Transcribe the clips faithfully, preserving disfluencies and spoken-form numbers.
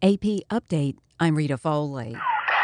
A P Update, I'm Rita Foley.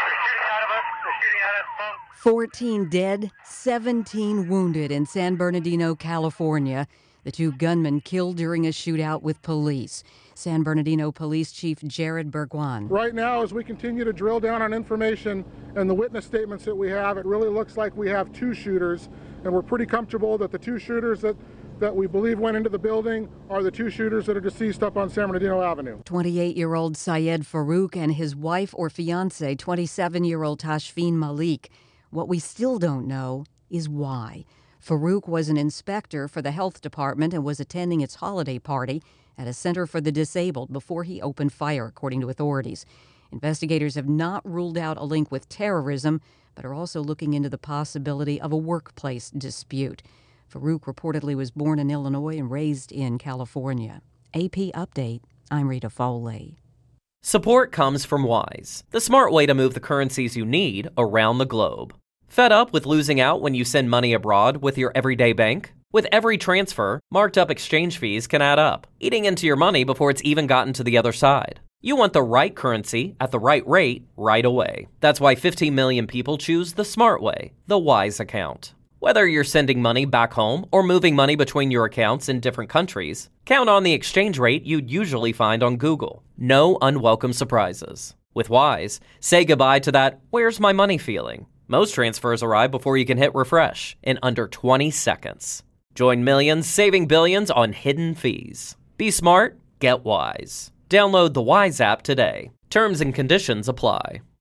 fourteen dead, seventeen wounded in San Bernardino, California. The two gunmen killed during a shootout with police. San Bernardino Police Chief Jared Berguan. Right now, as we continue to drill down on information and the witness statements that we have, it really looks like we have two shooters, and we're pretty comfortable that the two shooters that that we believe went into the building are the two shooters that are deceased up on San Bernardino Avenue. twenty-eight-year-old Syed Farouk and his wife or fiancée, twenty-seven-year-old Tashfeen Malik. What we still don't know is why. Farouk was an inspector for the health department and was attending its holiday party at a center for the disabled before he opened fire, according to authorities. Investigators have not ruled out a link with terrorism, but are also looking into the possibility of a workplace dispute. Farouk reportedly was born in Illinois and raised in California. A P Update, I'm Rita Foley. Support comes from Wise, the smart way to move the currencies you need around the globe. Fed up with losing out when you send money abroad with your everyday bank? With every transfer, marked up exchange fees can add up, eating into your money before it's even gotten to the other side. You want the right currency at the right rate right away. That's why fifteen million people choose the smart way, the Wise account. Whether you're sending money back home or moving money between your accounts in different countries, count on the exchange rate you'd usually find on Google. No unwelcome surprises. With Wise, say goodbye to that "where's my money" feeling. Most transfers arrive before you can hit refresh in under twenty seconds. Join millions saving billions on hidden fees. Be smart, get Wise. Download the Wise app today. Terms and conditions apply.